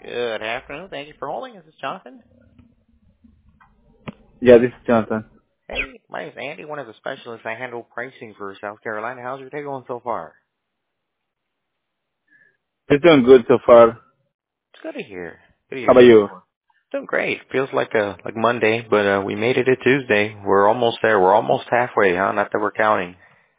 Good afternoon. Thank you for holding. Is this Jonathan? Yeah, this is Jonathan. Hey, my name's Andy, one of the specialists. I handle pricing for South Carolina. How's your day going so far? It's doing good so far. It's good to hear. Good to How hear. about you? Doing great. Feels like Monday, but we made it to Tuesday. We're almost there. We're almost halfway, huh? Not that we're counting.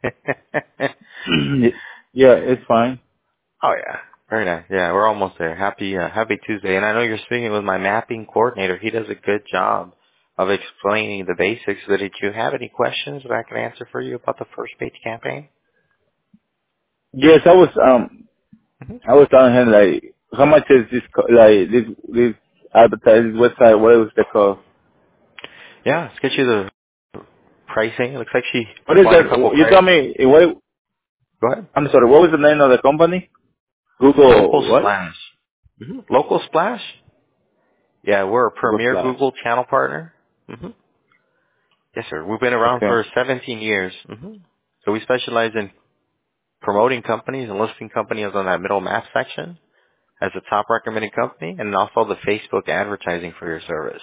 Yeah, it's fine. Oh yeah. Very nice. Yeah, we're almost there. Happy Tuesday. And I know you're speaking with my mapping coordinator. He does a good job of explaining the basics. But did you have any questions that I can answer for you about the first page campaign? Yes, I was telling him like, how much is this this advertising website? What is the cost? Yeah, let's get you the pricing. It looks like she What is applied that? a couple You tell credits. me. What? Go ahead. I'm sorry. What was the name of the company? Local Google. What? Splash. Local Splash? Yeah, we're a Google premier Flash. Google channel partner. Yes, sir. We've been around Okay. for 17 years. So we specialize in promoting companies and listing companies on that middle map section as a top recommended company, and also the Facebook advertising for your service.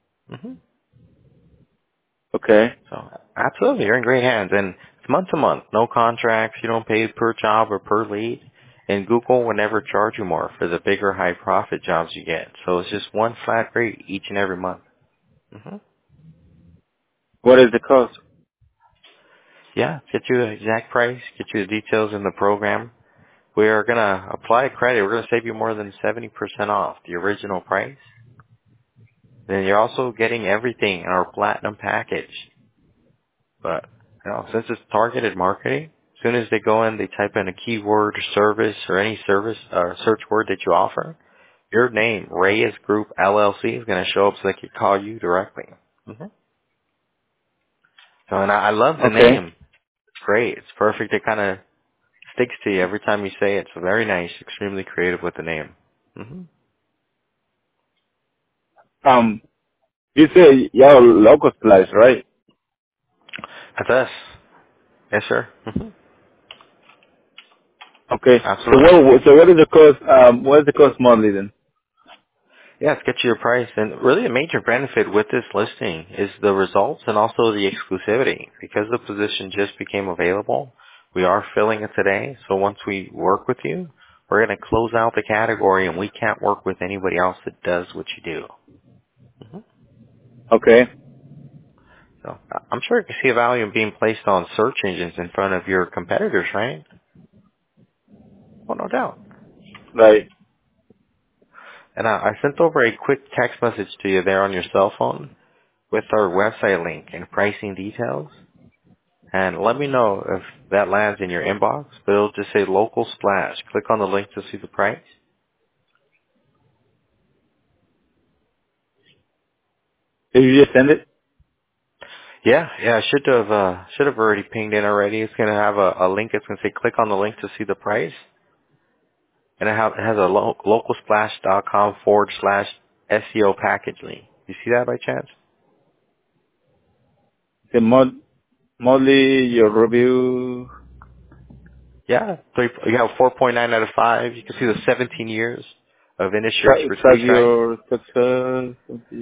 Okay. So absolutely, you're in great hands. And it's month to month, no contracts. You don't pay per job or per lead. And Google will never charge you more for the bigger high profit jobs you get. So it's just one flat rate each and every month. What is the cost? Yeah, get you the exact price, get you the details in the program. We are going to apply credit. We're going to save you more than 70% off the original price. Then you're also getting everything in our platinum package. But since it's targeted marketing, as soon as they go in, they type in a keyword, service, or any service or search word that you offer, your name, Reyes Group LLC, is going to show up so they can call you directly. So, and I love the Okay. name. It's great. It's perfect. It kind of sticks to you every time you say it. It's very nice, extremely creative with the name. Um, you say you're local Flash, right? That's us. Yes, sir. Okay. So Absolutely. what is the cost? What is the cost monthly then? Yeah, let's get you your price. And really a major benefit with this listing is the results and also the exclusivity. Because the position just became available, we are filling it today. So once we work with you, we're going to close out the category and we can't work with anybody else that does what you do. Okay. So I'm sure you can see a value in being placed on search engines in front of your competitors, right? Well, no doubt. Right. And I sent over a quick text message to you there on your cell phone with our website link and pricing details. And let me know if that lands in your inbox, but it'll just say local splash. Click on the link to see the price. Did you just send it? Yeah, I should have already pinged in already. It's gonna have a link. It's gonna say click on the link to see the price, and it has a localsplash.com/SEO package link. You see that by chance? The Molly, your review. Yeah, you have 4.9 out of 5. You can see the 17 years of industry Track expertise, right? your success.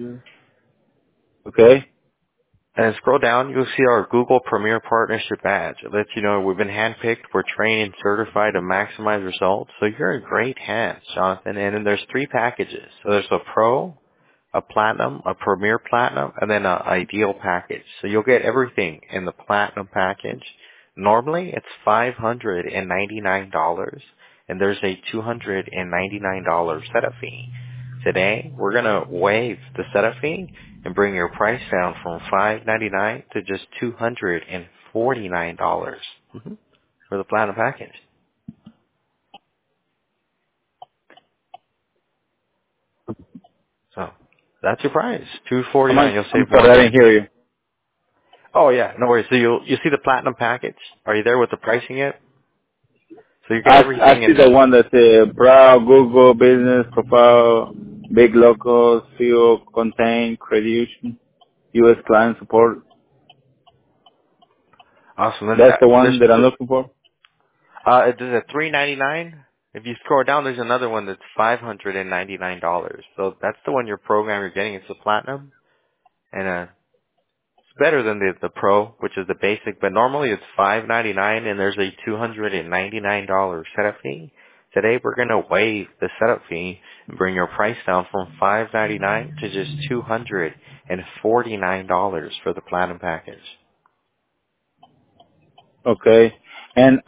Okay. And scroll down, you'll see our Google Premier Partnership badge. It lets you know we've been handpicked, we're trained and certified to maximize results. So you're in great hands, Jonathan. And then there's 3 packages. So there's a Pro, a Platinum, a Premier Platinum, and then an Ideal package. So you'll get everything in the Platinum package. Normally it's $599, and there's a $299 setup fee. Today, we're going to waive the setup fee and bring your price down from $599 to just $249 for the Platinum package. So that's your price, How $249. much? You'll I'm save sorry, more I than. didn't hear you. Oh yeah, no worries. So you see the Platinum package? Are you there with the pricing yet? So you get I everything see in. the one that says Brow, Google, Business, Profile, Big Locals, SEO, Contain, Credition, U.S. Client Support. Awesome. Then That's the one there's that I'm looking for? it is at $399. If you scroll down, there's another one that's $599. So that's the one your program you're getting. It's the platinum, and it's better than the pro, which is the basic. But normally it's $599, and there's a $299 setup fee. Today we're gonna waive the setup fee and bring your price down from $599 to just $249 for the platinum package. Okay. And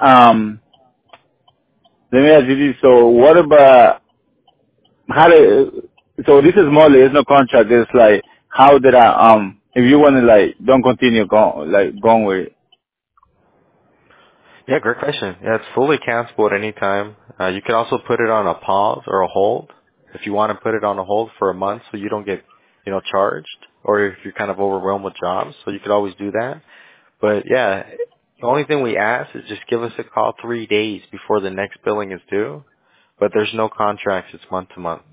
let me ask you this. So what about how do, so this is more, there's no contract. It's like, how did I, if you want to like, don't continue going with it. Yeah, great question. Yeah, it's fully cancelable at any time. You can also put it on a pause or a hold if you want to put it on a hold for a month so you don't get, charged, or if you're kind of overwhelmed with jobs. So you could always do that. But yeah, the only thing we ask is just give us a call 3 days before the next billing is due. But there's no contracts. It's month to month.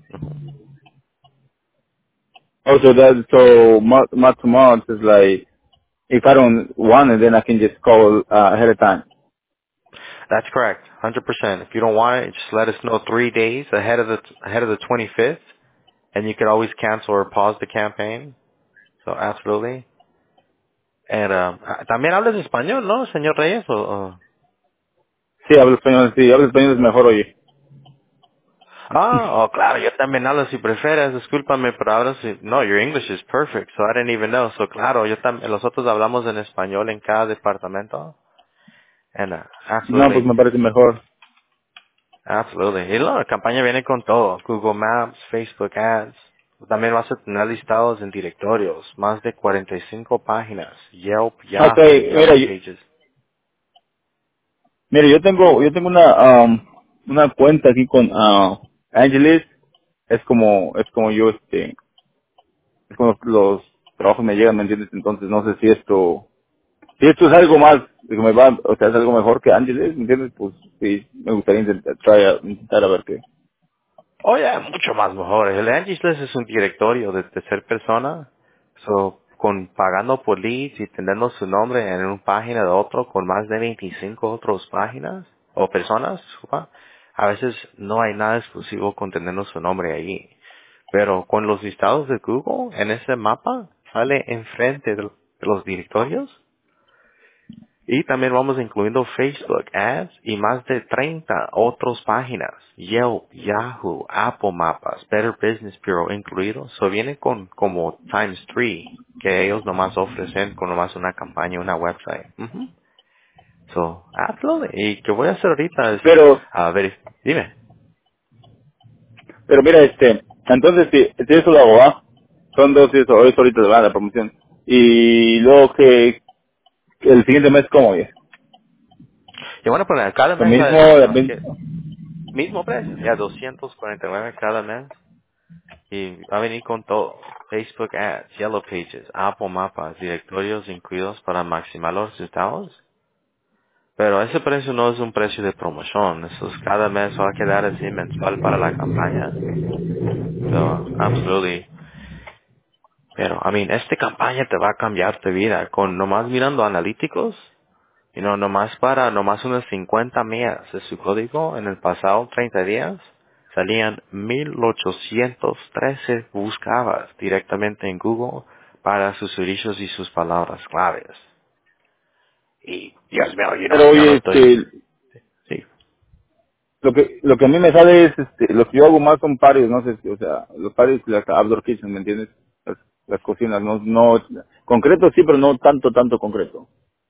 Also that, so month to month is like, if I don't want it, then I can just call, ahead of time. That's correct. 100%. If you don't want it, just let us know 3 days ahead of the 25th, and you could always cancel or pause the campaign. So absolutely. And, también hablas español, ¿no, señor Reyes? Sí, hablo español es mejor, oye. Claro, yo también hablo si prefieres, discúlpame, pero ahora sí, no, your English is perfect, so I didn't even know. So claro, yo también, nosotros hablamos en español en cada departamento. And, No, pues absolutely, me parece mejor. absolutely. Y la campaña viene con todo, Google Maps, Facebook Ads. También vas a tener listados en directorios, más de 45 páginas, Yelp, Yahoo, Okay, Yellow Pages. mira, yo tengo una cuenta aquí con, Angeles. Es como yo, es como los trabajos me llegan, ¿me entiendes? Entonces no sé si esto es algo más, que me va, o sea, es algo mejor que Angeles, ¿me entiendes? Pues sí, me gustaría intentar a ver qué. Oye, mucho más mejor. El Angie's List es un directorio de tercera persona. So, pagando por leads y teniendo su nombre en una página de otro con más de 25 otras páginas o personas, disculpa, a veces no hay nada exclusivo con teniendo su nombre ahí. Pero con los listados de Google en ese mapa sale enfrente de los directorios. Y también vamos incluyendo Facebook Ads y más de 30 otras páginas. Yelp, Yahoo, Apple Mapas, Better Business Bureau incluidos. So viene con como times 3 que ellos nomás ofrecen con nomás una campaña, una website. Ujú. So, absolutely. Y que voy a hacer ahorita es, Pero, a ver, dime. pero mira, entonces si eso lo hago, ¿va? Son dos, eso, es ahorita de la promoción. Y luego que el siguiente mes, ¿cómo ya? Y bueno, pues cada Lo mes va a mismo, decir, la ¿sabes qué? misma. Mismo precio, ya 249 cada mes. Y va a venir con todo. Facebook Ads, Yellow Pages, Apple Mapas, directorios incluidos para maximizar los resultados. Pero ese precio no es un precio de promoción. Eso es cada mes va a quedar así mensual para la campaña. So, absolutely. Pero, esta campaña te va a cambiar tu vida. Con nomás mirando analíticos, nomás unas 50 millas de su código en el pasado 30 días, salían 1813 buscadas directamente en Google para sus servicios y sus palabras claves. Y, Dios mío, Pero yo no oye, estoy, sí. lo que a mí me sale es, lo que yo hago más son pares, no sé, o sea, los pares, las outdoor kitchen, ¿me entiendes? Las cocinas, no, concreto sí, pero no tanto concreto.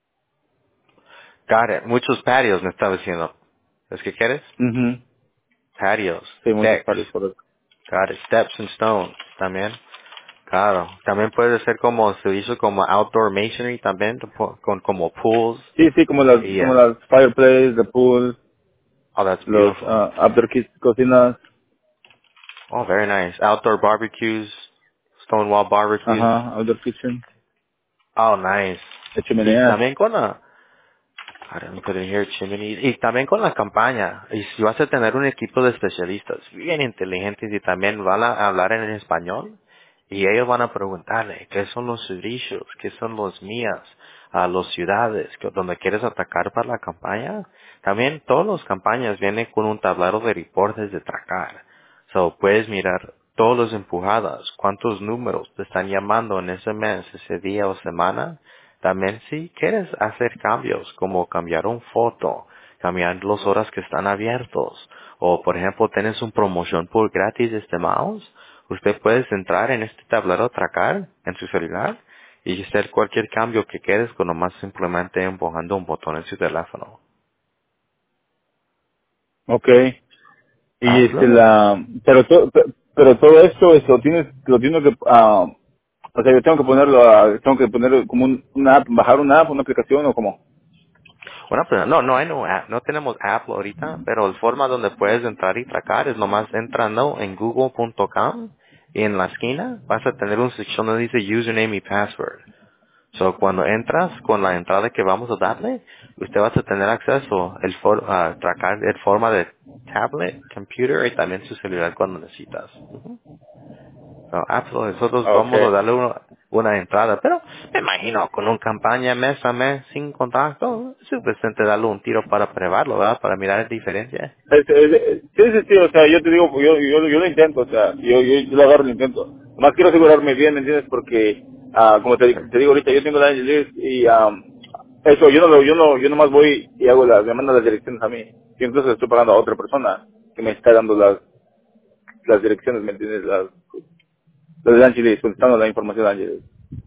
Got it. Muchos patios me estaba diciendo. ¿Es que quieres? Mhm. Patios, Sí, muchos decks, pares, correcto. got it. Steps and stones también. Claro, también puede ser como se hizo como outdoor masonry también, con como pools Sí, y como las fireplace, the pool, oh, that's los, beautiful. outdoor cocinas, Oh, very nice. Outdoor barbecues, Stonewall barbecues. ajá, outdoor kitchen, Oh, nice. de Y chimeneas. también con la, I didn't put it here, chimney. Y también con la campaña. Y si vas a tener un equipo de especialistas bien inteligentes y también van a hablar en español, y ellos van a preguntarle qué son los servicios, qué son los mías. a las ciudades donde quieres atacar para la campaña. También todas las campañas vienen con un tablero de reportes de tracar. So, puedes mirar todas las empujadas, cuántos números te están llamando en ese mes, ese día o semana. También si quieres hacer cambios, como cambiar una foto, cambiar las horas que están abiertos, o por ejemplo tienes una promoción por gratis de este mouse, usted puede entrar en este tablero tracar en su celular y hacer cualquier cambio que quieres con nomás simplemente empujando un botón en su teléfono. Okay. Y Hazlo. pero todo esto lo tienes que, o sea, yo tengo que tengo que ponerlo como una app, bajar una app, una aplicación o como. Bueno, pues no hay no, no tenemos app ahorita, pero la forma donde puedes entrar y tracar es nomás entrando en google.com y en la esquina vas a tener una sección donde dice username y password. So, cuando entras con la entrada que vamos a darle, usted va a tener acceso a tracar en forma de tablet, computer y también su celular cuando necesitas. So, nosotros vamos a Okay. darle una entrada, pero me imagino con una campaña mes a mes sin contacto, es suficiente darle un tiro para probarlo, ¿verdad? Para mirar la diferencia. Sí, sí, sí, o sea, yo te digo, yo lo intento, o sea, yo lo agarro y lo intento. Más quiero asegurarme bien, ¿me entiendes? Porque, como te digo ahorita, yo tengo la Angel List y, eso, yo nomás voy y me mandan las direcciones a mí. Y entonces estoy pagando a otra persona que me está dando las direcciones, ¿me entiendes? Las de Angel List, contestando la información de Angel List.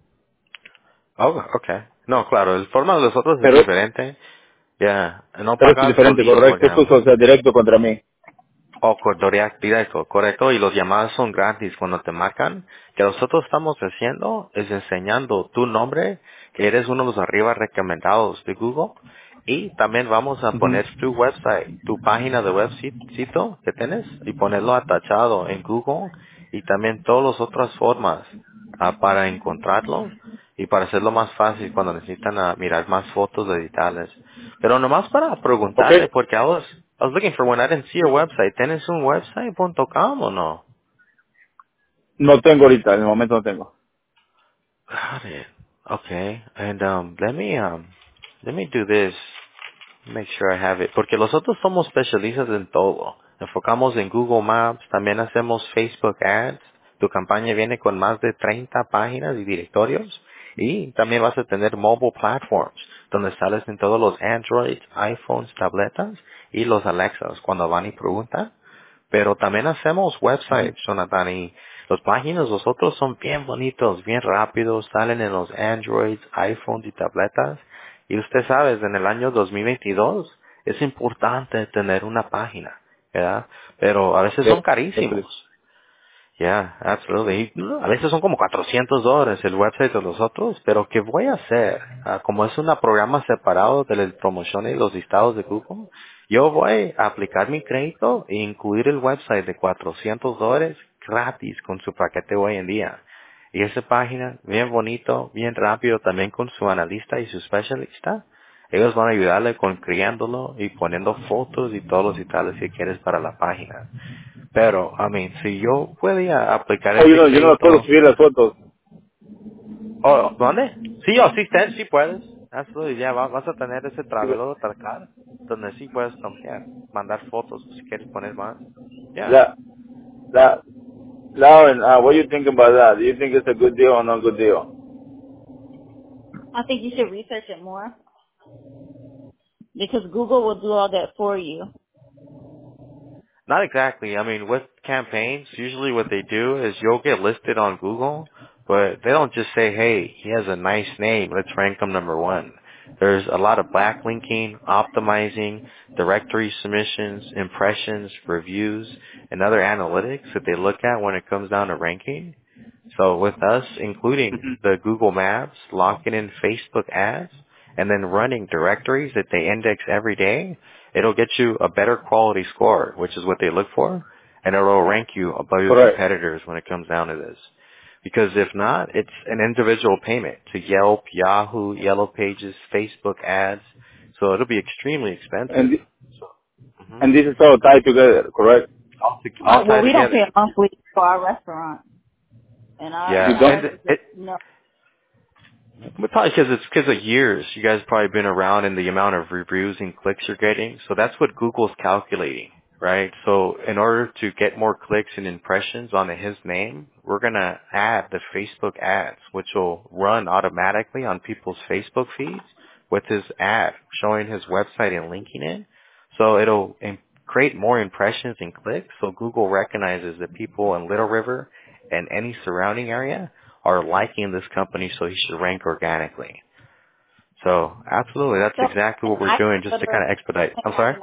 Oh, okay. No, claro, el forma de los otros es Pero, diferente. Ya, no pero es pagas diferente, solito, por correcto, esto es, ejemplo. o sea, directo contra mí. O directo, correcto, y los llamadas son gratis cuando te marcan. Que nosotros estamos haciendo es enseñando tu nombre, que eres uno de los arriba recomendados de Google, y también vamos a Ujú. poner tu website, tu página de website que tienes, y ponerlo atachado en Google, y también todas las otras formas para encontrarlo, y para hacerlo más fácil cuando necesitan mirar más fotos digitales. Pero nomás para Ok, preguntarle, porque I was looking for one. I didn't see your website. ¿Tienes un website.com o no? no tengo ahorita, en el momento no tengo. Got it. Okay. And let me do this. Make sure I have it. Porque nosotros somos especialistas en todo. Enfocamos en Google Maps, también hacemos Facebook Ads. Tu campaña viene con más de 30 páginas y directorios. Y también vas a tener mobile platforms, donde sales en todos los Androids, iPhones, tabletas y los Alexas cuando van y preguntan. Pero también hacemos websites, Jonathan, y los páginas nosotros son bien bonitos, bien rápidos, salen en los Androids, iPhones y tabletas. Y usted sabe, en el año 2022 es importante tener una página, ¿verdad? Pero a veces son Sí, sí. carísimos. Yeah, absolutely. A veces son como $400 el website de los otros, pero ¿qué voy a hacer? Como es un programa separado de las promociones y los listados de Google, yo voy a aplicar mi crédito e incluir el website de $400 gratis con su paquete hoy en día. Y esa página, bien bonito, bien rápido, también con su analista y su especialista. Ellos van a ayudarle con creándolo y poniendo fotos y todos los detalles que quieres para la página. Pero, si yo podía aplicar Oh, ese yo no me puedo crédito, subir las fotos. ¿dónde? Sí, sí puedes. Absolutely, ya vas a tener ese Sí, tablero de tracar donde sí puedes cambiar, mandar fotos si quieres poner más. Ya. La, la, Lauren, what do you think about that? Do you think it's a good deal or not good deal? I think you should research it more because Google will do all that for you. Not exactly. With campaigns, usually what they do is you'll get listed on Google, but they don't just say, hey, he has a nice name, let's rank him number one. There's a lot of backlinking, optimizing, directory submissions, impressions, reviews, and other analytics that they look at when it comes down to ranking. So with us including the Google Maps, locking in Facebook ads, and then running directories that they index every day, it'll get you a better quality score, which is what they look for, and it'll rank you above your Correct. competitors when it comes down to this. Because if not, it's an individual payment to Yelp, Yahoo, Yellow Pages, Facebook ads, so it'll be extremely And expensive. thi- So, mhm. and this is all tied together, correct? All Well, tied we don't pay together. a monthly for our restaurant, and Yeah, You don't? ours and is it, no. But probably because of years. You guys probably been around and the amount of reviews and clicks you're getting. So that's what Google's calculating, right? So in order to get more clicks and impressions on his name, we're going to add the Facebook ads, which will run automatically on people's Facebook feeds with his ad showing his website and linking it. So it'll create more impressions and clicks. So Google recognizes that people in Little River and any surrounding area are liking this company, so he should rank organically. So absolutely, that's So exactly what we're I doing just to kind of expedite. I'm sorry?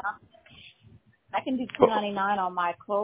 I can do 1099 on my quote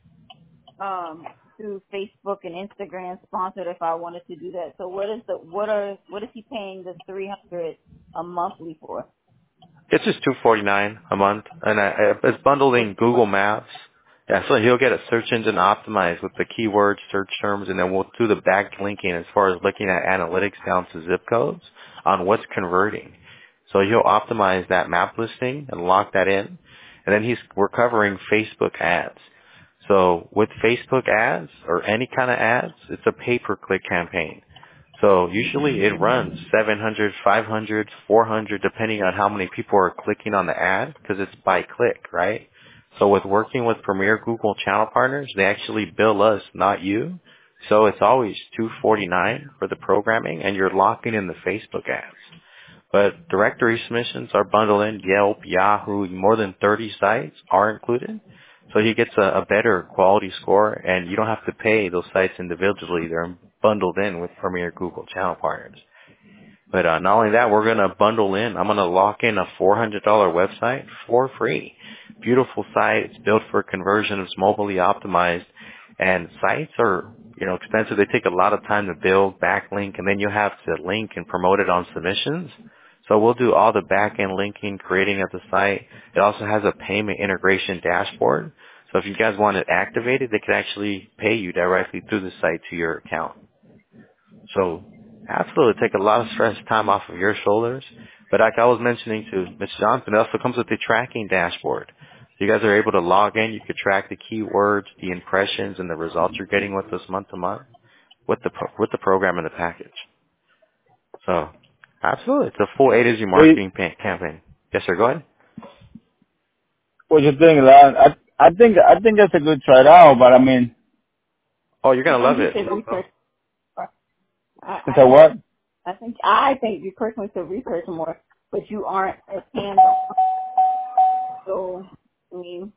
through Facebook and Instagram sponsored if I wanted to do that. So what is he paying the $300 a monthly for? It's just $249 a month, and it's bundled in Google Maps. Yeah, so he'll get a search engine optimized with the keyword search terms, and then we'll do the backlinking as far as looking at analytics down to zip codes on what's converting. So he'll optimize that map listing and lock that in, and then we're covering Facebook ads. So with Facebook ads or any kind of ads, it's a pay-per-click campaign. So usually it runs 700, 500, 400, depending on how many people are clicking on the ad, because it's by click, right? So with working with Premier Google channel partners, they actually bill us, not you. So it's always $249 for the programming, and you're locking in the Facebook ads. But directory submissions are bundled in. Yelp, Yahoo, more than 30 sites are included. So he gets a better quality score, and you don't have to pay those sites individually. They're bundled in with Premier Google channel partners. But not only that, we're going to bundle in. I'm going to lock in a $400 website for free. Beautiful site. It's built for conversion. It's mobilely optimized. And sites are, expensive. They take a lot of time to build, backlink, and then you have to link and promote it on submissions. So we'll do all the back-end linking, creating of the site. It also has a payment integration dashboard. So if you guys want it activated, they can actually pay you directly through the site to your account. So absolutely take a lot of stress time off of your shoulders. But like I was mentioning to Ms. Johnson, it also comes with the tracking dashboard. So you guys are able to log in. You could track the keywords, the impressions, and the results you're getting with us month to month with the program and the package. So absolutely, it's a full A to Z marketing campaign. Yes, sir. Go ahead. What you think, Lon? I think that's a good try it out, but I mean, Oh, you're gonna love you it. should research. it's a what? I think you personally should research more, but you aren't as hands-on. So, I mean,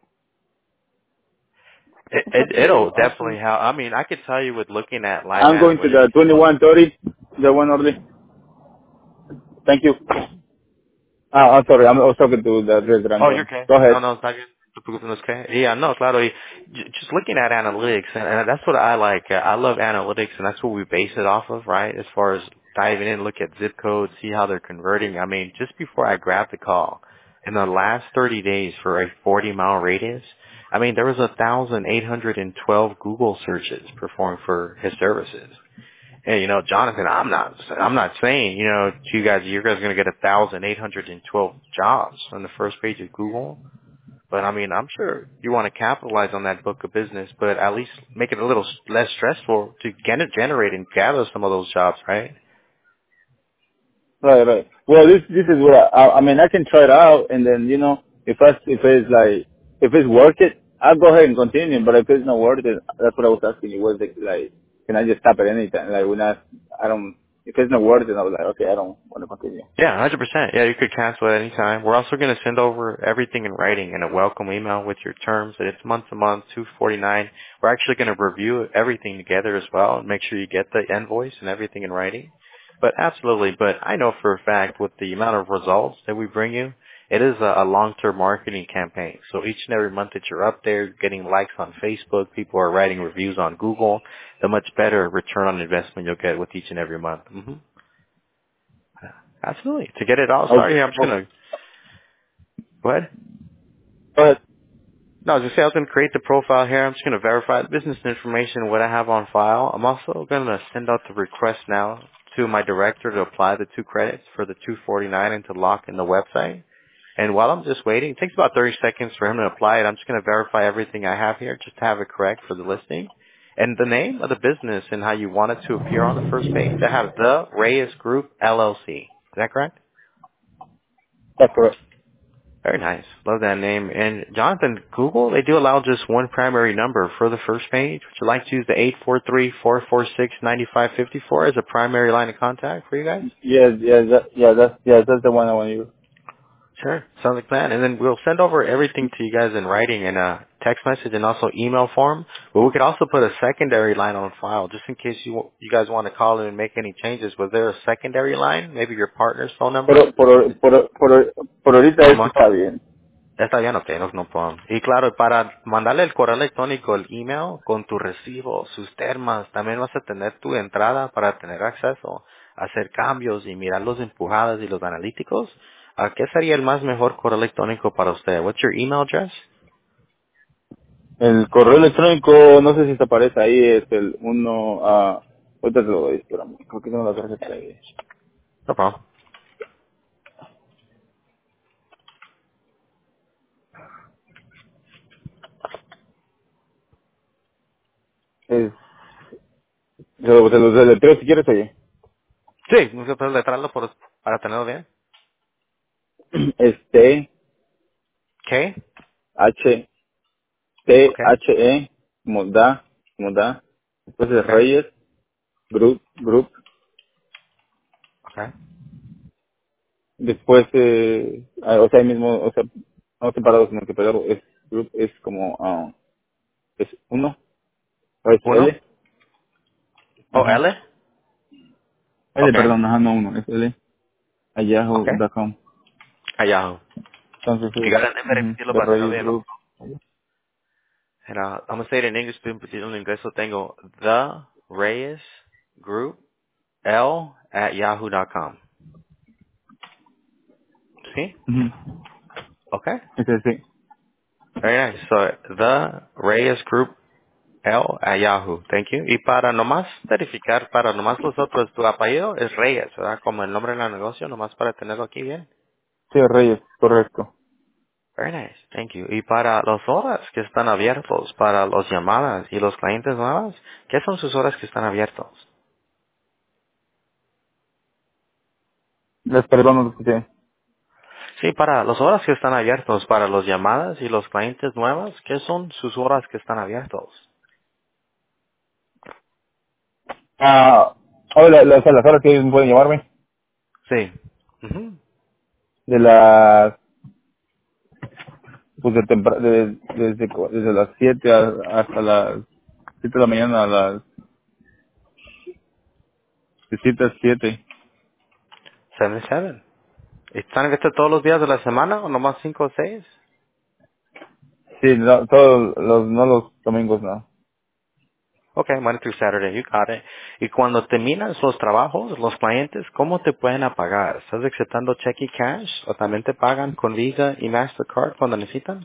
It'll definitely help. I mean, I could tell you with looking at live I'm going to analytics. the 2130, the one only. Thank you. I'm sorry, I was talking to the restaurant. Oh, you're okay. Go ahead. No, está bien. Okay. Yeah, no, claro. Just looking at analytics, and that's what I like. I love analytics, and that's what we base it off of, right? As far as diving in, look at zip codes, see how they're converting. I mean, just before I grabbed the call, in the last 30 days for a 40-mile radius, I mean, there was 1,812 Google searches performed for his services. And Jonathan, I'm not saying, to you guys are going to get 1,812 jobs on the first page of Google. But I mean, I'm sure you want to capitalize on that book of business, but at least make it a little less stressful to generate and gather some of those jobs, right? Right. Well, this is what I mean. I can try it out, and then if it's worth it, I'll go ahead and continue. But if it's not worth it, that's what I was asking you. Was it like, can I just stop at any time? Like I don't. If it's not worth it, I was like, okay, I don't want to continue. Yeah, 100%. Yeah, you could cancel at any time. We're also going to send over everything in writing in a welcome email with your terms. And it's month to month, $249. We're actually going to review everything together as well and make sure you get the invoice and everything in writing. But absolutely. But I know for a fact with the amount of results that we bring you, it is a long-term marketing campaign. So each and every month that you're up there getting likes on Facebook, people are writing reviews on Google, the much better return on investment you'll get with each and every month. Mm-hmm. Absolutely. To get it all started here, I'm just going to go ahead. Go ahead. No, I was going to say I was going to create the profile here. I'm just going to verify the business information, what I have on file. I'm also going to send out the request now to my director to apply the 2 credits for the $249 and to lock in the website. And while I'm just waiting, it takes about 30 seconds for him to apply it. I'm just going to verify everything I have here just to have it correct for the listing. And the name of the business and how you want it to appear on the first page, I have The Reyes Group LLC. Is that correct? That's correct. Very nice. Love that name. And Jonathan, Google, they do allow just one primary number for the first page. Would you like to use the 843-446-9554 as a primary line of contact for you guys? That's the one I want to use. Sure. Sounds like that. And then we'll send over everything to you guys in writing in a text message and also email form. But we could also put a secondary line on file just in case you guys want to call in and make any changes. Was there a secondary line? Maybe your partner's phone number? Por ahorita Por esto monto. está bien. Está bien, ok, no problem. Y claro, para mandarle el correo electrónico, el email, con tu recibo, sus termas, también vas a tener tu entrada para tener acceso a hacer cambios y mirar los empujadas y los analíticos. ¿Qué sería el más mejor correo electrónico para usted? What's your email address? El correo electrónico, no sé si te aparece ahí, es el ahorita te lo doy, espérame, creo que tengo la tarjeta ahí. No problem. Es, se los deletreo si quieres, oye. Sí, no se puede letrarlo para tenerlo bien. Es T, ¿Qué? H, Ok, como da, después es ok, Reyes, Group, ok. después, o sea, ahí mismo, o sea, no separados, sino que pegado, es Group, es como, es uno, o es ¿Uno? L, ¿O ajá, L? L, Ok, perdón, ajá, no uno, es L, a ok. yahoo.com. Allá. Entonces You es, gotta repetirlo de para tenerlo Reyes bien. Group. And I'm gonna say it in English, pero en inglés lo tengo. The Reyes Group L at yahoo.com. ¿Sí? Ujú. Okay. Ese sí. Very nice. So, The Reyes Group L at Yahoo. Thank you. Y para nomás verificar, para nomás nosotros, tu apellido es Reyes, ¿verdad? Como el nombre del negocio, nomás para tenerlo aquí bien. Sí, Reyes, correcto. Very nice. Thank you. Y para las horas que están abiertos, para las llamadas y los clientes nuevos, ¿qué son sus horas que están abiertos? Les perdón, no lo escuché. Sí, para las horas que están abiertos, para las llamadas y los clientes nuevos, ¿qué son sus horas que están abiertos? Hola, o sea, las horas que ellos pueden llamarme, Sí. Ujú. de las, pues desde las 7 hasta las 7 de la mañana a las de 7 a 7. 77. ¿Están abiertos todos los días de la semana o nomás 5 o 6? Sí, no, todos los, no los domingos, no. Okay, Monday through Saturday, you got it. Y cuando terminan los trabajos, los clientes, ¿cómo te pueden pagar? ¿Estás aceptando cheque y cash? ¿O también te pagan con Visa y Mastercard cuando necesitan?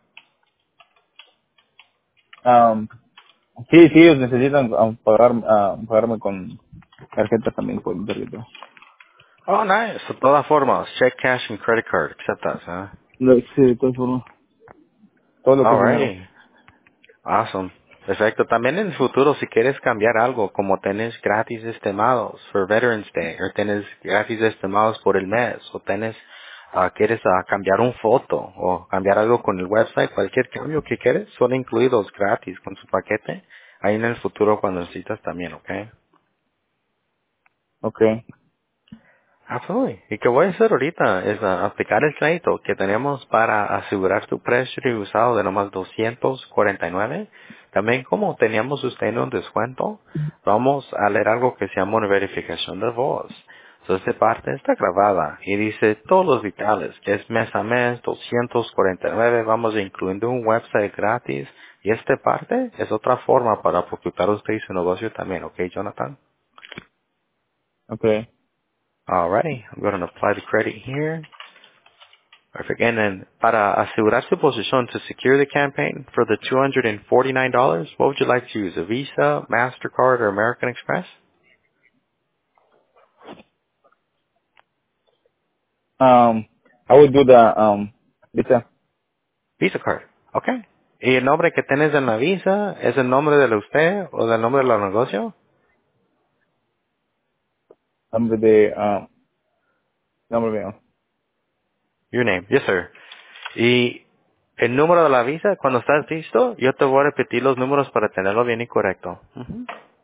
Um, sí, ellos necesitan pagarme con tarjeta también, por tarjeta. Oh, nice. De todas formas, check, cash, and credit card. Aceptas, ¿eh? Sí, de todas formas, todo lo que es dinero. Alrighty. Awesome. Perfecto. También en el futuro, si quieres cambiar algo, como tenés gratis estimados for Veterans Day, o tenés gratis estimados por el mes, o tenés, quieres cambiar un foto, o cambiar algo con el website, cualquier cambio que quieres, son incluidos gratis con su paquete, ahí en el futuro cuando necesitas también, ¿ok? Okay. Absolutely. Y que voy a hacer ahorita es aplicar el crédito que tenemos para asegurar tu precio usado de nomás 249. También como teníamos usted en un descuento, vamos a leer algo que se llama una verificación de voz. So, esta parte está grabada y dice todos los detalles, que es mes a mes, 249, vamos incluyendo un website gratis. Y esta parte es otra forma para procurar usted y su negocio también, ¿ok, Jonathan? Okay. Alrighty, I'm going to apply the credit here. Perfect. And then, para asegurar su posición, to secure the campaign for the $249, what would you like to use? A Visa, MasterCard, or American Express? I would do the, Visa. Visa card. Okay. ¿Y el nombre que tienes en la visa es el nombre de usted o del nombre del negocio? Nombre de, nombre mío. Your name. Yes, sir. Y el número de la visa, cuando estás listo, yo te voy a repetir los números para tenerlo bien y correcto. Ujú.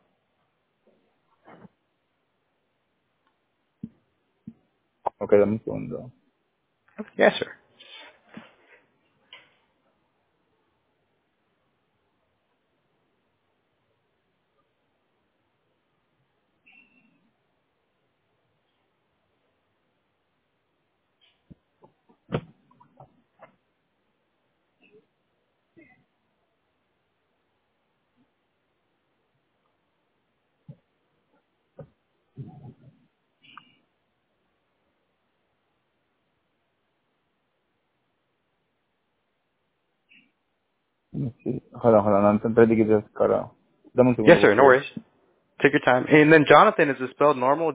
Ok, dame un segundo. Yes, sir. Sí, ojalá, no, entonces que te cara. Dame un Yes, segundo, sir. por No favor. worries. Take your time. And then Jonathan, is it spelled normal?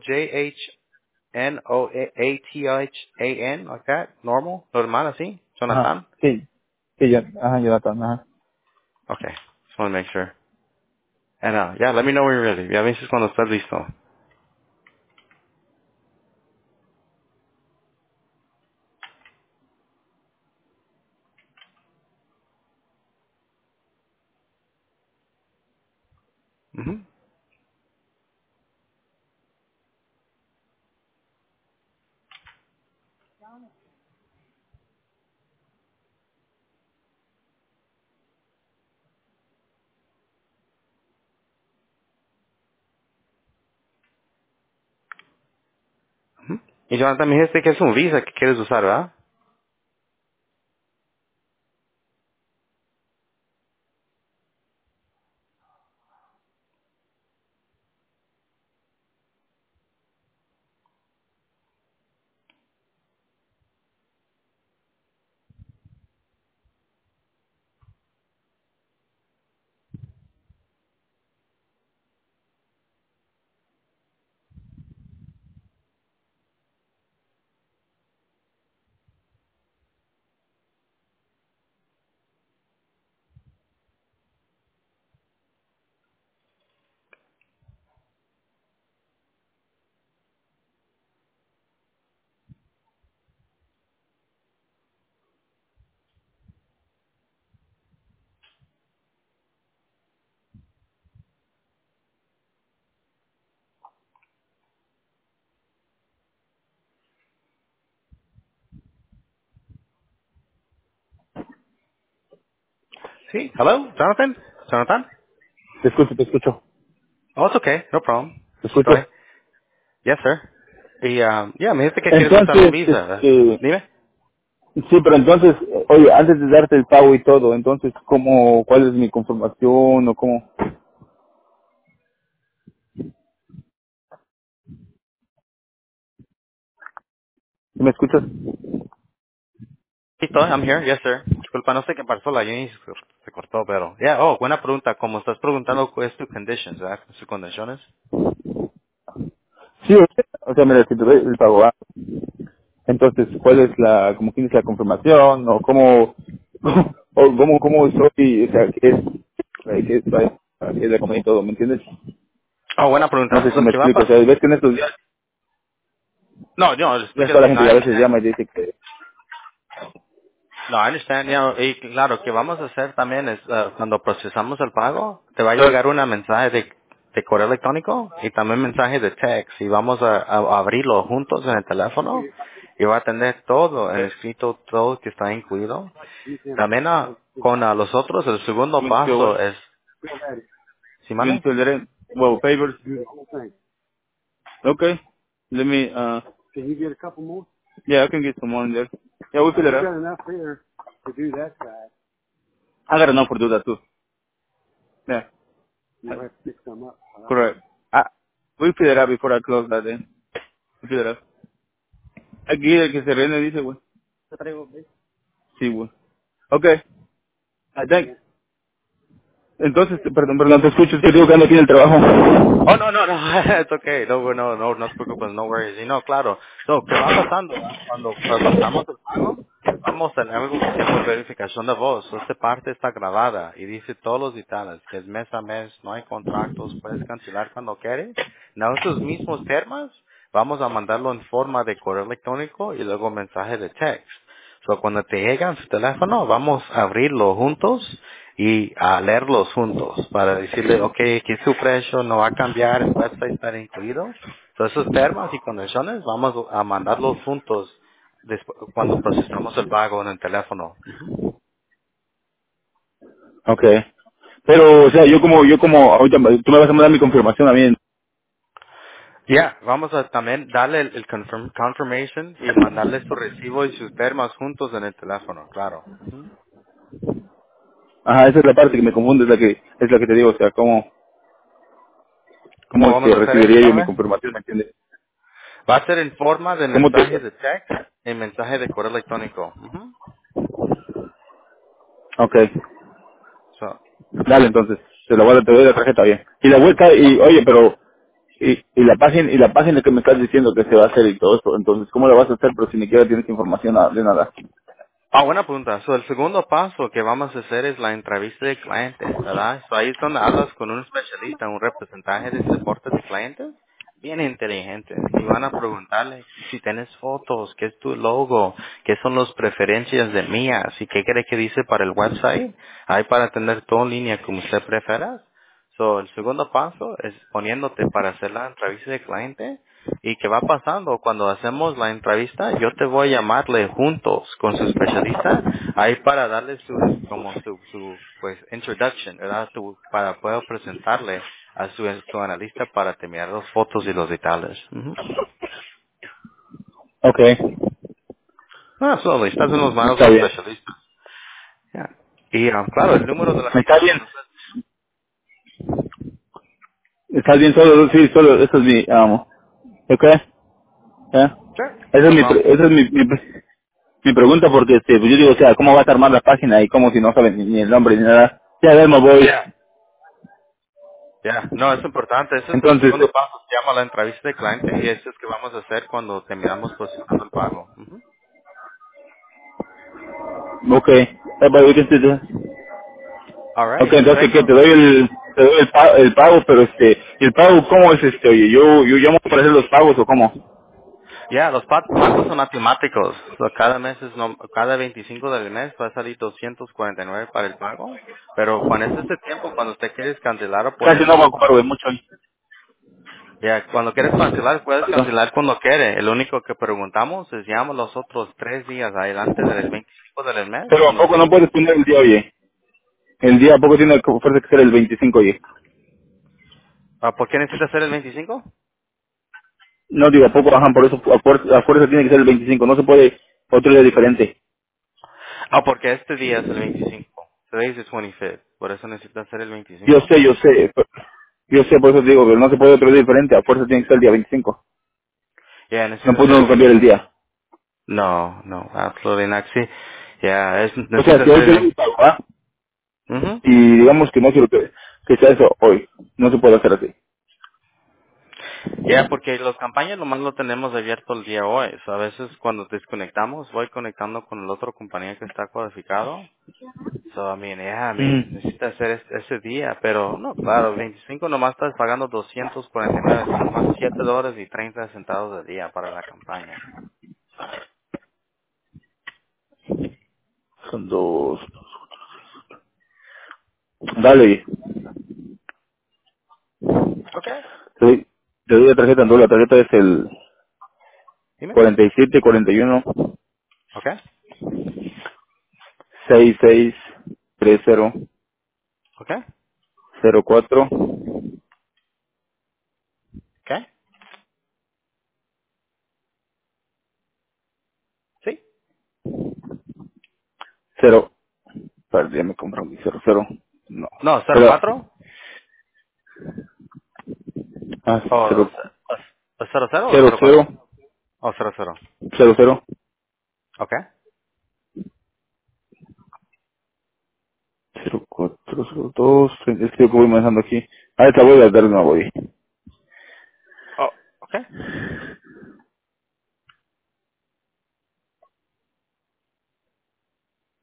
Jonathan, like that? Normal? Normal, así? Ajá, Jonathan? sí, sí, Jonathan, ajá. Okay. Just want to make sure. And, yeah, let me know when you're ready. Ya me dices cuando estás listo. Ujú. Ujú. Y Jonathan me dijiste que es un visa que quieres usar, ¿verdad? Sí. Hello, Jonathan? Jonathan? Te escucho, Oh, it's okay. No problem. te Estoy. escucho. Yes, sir. Y, ya, me dijiste que quieres usar un Entonces, visa, ¿verdad? Dime. sí, pero entonces, oye, antes de darte el pago y todo, entonces, cuál es mi conformación o cómo? ¿Me escuchas? Sí, estoy. I'm here. Yes, sir. Disculpa, no sé qué pasó, la línea se cortó, pero... Yeah, buena pregunta. Como estás preguntando, ¿cuál es tu conditions, verdad? ¿Sus condiciones? Sí, o sea, mira, si te doy el pago, entonces, ¿cuál es como quién es la confirmación o cómo, o cómo soy, o sea, qué es la comida y todo, ¿me entiendes? Oh, buena No pregunta. sé si Lo me que va a explico, o pasar... sea, ves que en estos días No, no, ya está la explícate. No, gente que a veces llama y dice que, no, I understand. Yeah, y claro, que vamos a hacer también es, cuando procesamos el pago, te va a llegar una mensaje de correo electrónico y también mensaje de text y vamos a abrirlo juntos en el teléfono y va a tener todo, el escrito, todo que está incluido. También con los otros, el segundo you want to what? paso es, ¿sí, You want mande? to fill it in? Well, papers. Okay. Let me, can you get a couple more? Yeah, I can get some more in there. Yeah, we'll fill it up. Got enough here to do that side. I got enough for do that too. Yeah. You have to pick some up. Correct. We'll fill it up before I close that then. We'll fill it up. Aquí el que se rene dice, güey. Sí, güey. Okay. I think. Entonces, perdón, te escucho, es que digo que ando aquí en el trabajo. Oh, no, no, no, it's okay. No te preocupes, no worries. Y no, claro. So, ¿qué va pasando? Cuando procesamos el pago, Vamos a tener algo que se llama verificación de voz. Esta parte está grabada y dice todos los detalles, que es mes a mes, no hay contratos, puedes cancelar cuando quieres. En esos mismos temas, vamos a mandarlo en forma de correo electrónico y luego mensaje de text. So, cuando te llega en su teléfono, vamos a abrirlo juntos y a leerlos juntos para decirle, ok, que su precio no va a cambiar, el website está incluido. So, esos temas y condiciones vamos a mandarlos juntos cuando procesamos el pago en el teléfono. Ujú. Okay. Pero, o sea, yo como, ahorita, tú me vas a mandar mi confirmación a mí. Ya, vamos a también darle el confirmation y mandarle su recibo y sus termas juntos en el teléfono, claro. Ujú. Ajá, esa es la parte que me confunde, es la que te digo, o sea, cómo ¿Cómo vamos a hacer eso, recibiría yo mi Carmen? confirmación, ¿me entiendes? Va a ser en forma de ¿Cómo te, mensaje de text y mensaje de correo electrónico. Ujú. okay. So, Dale, entonces, te doy la tarjeta bien. Y la vuelta, y, oye, pero, y la página que me estás diciendo que se va a hacer y todo esto, entonces, ¿cómo la vas a hacer? Pero si ni siquiera tienes información de nada. buena pregunta. So, el segundo paso que vamos a hacer es la entrevista de cliente, ¿verdad? So, ahí es donde hablas con un especialista, un representante de soporte de clientes, bien inteligentes, y van a preguntarle si tienes fotos, qué es tu logo, qué son las preferencias de mías, y qué quiere que dice para el website, ahí para tener todo en línea como usted prefiera. So, el segundo paso es poniéndote para hacer la entrevista de cliente. ¿Y qué va pasando? Cuando hacemos la entrevista, yo te voy a llamarle juntos con su especialista, ahí para darle pues, introduction, ¿verdad? Para poder presentarle a su analista para terminar las fotos y los detalles. Ujú. Okay. Solo, estás en las manos Está del bien. especialista. Ya. Y, claro, el número de la Está cita bien. cuando usted... Está bien, solo, eso es mi, okay. ¿Eh? Sure, no problem. Esa es mi pregunta porque, pues yo digo, o sea, ¿cómo vas a armar la página y cómo si no saben ni el nombre ni nada? Ya, a ver, me voy. Yeah. Ya, no, es importante. Ese es el Entonces, segundo paso. Se llama la entrevista de cliente y eso es que vamos a hacer cuando terminamos procesando el pago. Ujú. okay. Ok, Alright, entonces que perfecto. te doy el pago, pero ¿y el pago cómo es oye, yo llamo para hacer los pagos o cómo? Ya, los pagos son matemáticos. So, cada mes cada 25 del mes va a salir 249 para el pago. Pero cuando es este tiempo, cuando usted quiere cancelar o Casi poner no va a algo, ocupar, güey, mucho. ya, cuando quieres cancelar, puedes ¿No? cancelar cuando quiere. El único que preguntamos es llama los otros 3 días adelante del 25 del mes Pero ¿a cuando poco usted no quiere. puedes poner el día, oye? El día, ¿a poco tiene que fuerza que ser el 25, oye? ¿Por qué necesita hacer el 25? No digo, ¿a poco, ajá, por eso, a fuerza tiene que ser el 25, no se puede otro día diferente. Porque este día es el 25. Today is the 25th. Por eso necesita hacer el Yo 25. sé, yo sé, por eso digo, pero no se puede otro día diferente, a fuerza tiene que ser el día 25. Ya, No necesita hacer el puedo cambiar el 25. día. No, no, absolutely not. Sí, ya, O sea, necesita si hacer hoy el te doy el 25. pago, ¿ah? Ujú. Y digamos que no quiero que sea eso hoy, no se puede hacer así. Ya, porque las campañas nomás lo tenemos abierto el día hoy. So, a veces cuando desconectamos, voy conectando con el otro compañía que está cualificado. So, Mm. necesita hacer ese día, pero no, claro, 25 nomás estás pagando 249, son nomás $7.30 de día para la campaña. Son dos. Dale, Okay. te doy la tarjeta, no, la tarjeta es el Dime. 47 41 Okay. 66 30 Okay. 04 Okay. Sí. 0. Espera, ya me confundí, 00. No. No, cero Pero, cuatro sí, o 0, 00 o 0, 04. 0, O 00. 0, 0, Okay. 0, 4, 0, 2, es que yo voy manejando aquí. Ahí te voy a dar una voy. Oh, okay.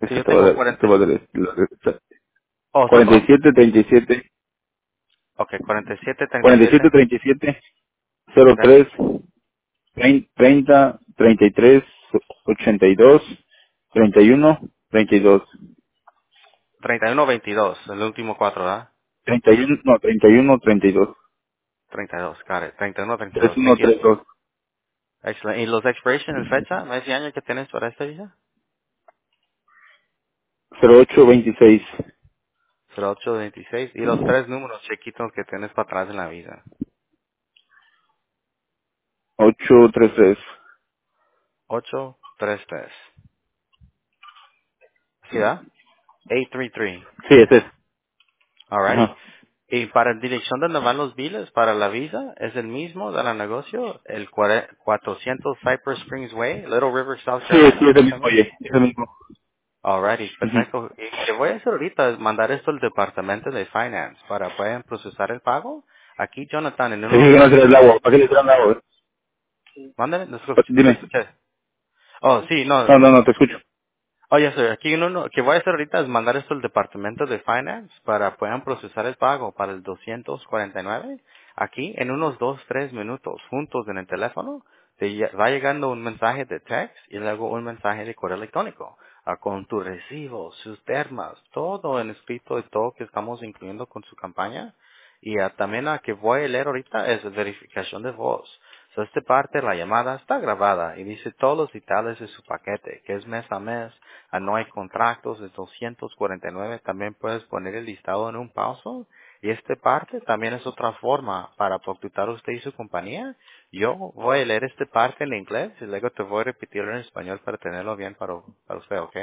Sí, yo Te voy a tengo dar, te 40. voy a dar Oh, son dos. 47, 37, Ok, 47, 47, 37. 37, Gracias. 03, 30, 33, 82, 31, 32. 31, 22. El último cuatro, ¿verdad? 31, no, 31, 32. 32, got it. 31, 32. Thank you. 3132. Excellent. ¿Y los expiration en fecha? ¿Ese año que tienes para esta visa? 0826. 0826. Y los tres números chiquitos que tienes para atrás en la visa. 833. 833. ¿Sí, verdad? 833. Sí, ese es. Alrighty. Ajá. Y para dirección donde van los biles, para la visa, es el mismo de la negocio, el 400 Cypress Springs Way, Little River, South Sí, sí, Carolina. es el ¿Es el mismo, mismo? oye. Es el mismo. Alrighty, Ujú. perfecto. Y que voy a hacer ahorita es mandar esto al departamento de finance para puedan procesar el pago. Aquí, Jonathan, en Te dije unos que no dos, será el agua. ¿Para qué le traen agua? mándame, no te Dime. escuché. Oh, sí, no, No, no, no, te escucho. oye, sir, aquí que voy a hacer ahorita es mandar esto al departamento de finance para puedan procesar el pago para el 249. Aquí, en unos 2, 3 minutos, juntos en el teléfono, va llegando un mensaje de text y luego un mensaje de correo electrónico con tu recibo, sus termas, todo en escrito y todo que estamos incluyendo con su campaña. Y también la que voy a leer ahorita es verificación de voz. So, esta parte de la llamada está grabada y dice todos los detalles de su paquete, que es mes a mes, no hay contratos, es 249. También puedes poner el listado en un pauso. Y esta parte también es otra forma para proyectar usted y su compañía. Yo voy a leer esta parte en inglés y luego te voy a repetirlo en español para tenerlo bien para usted, ¿ok?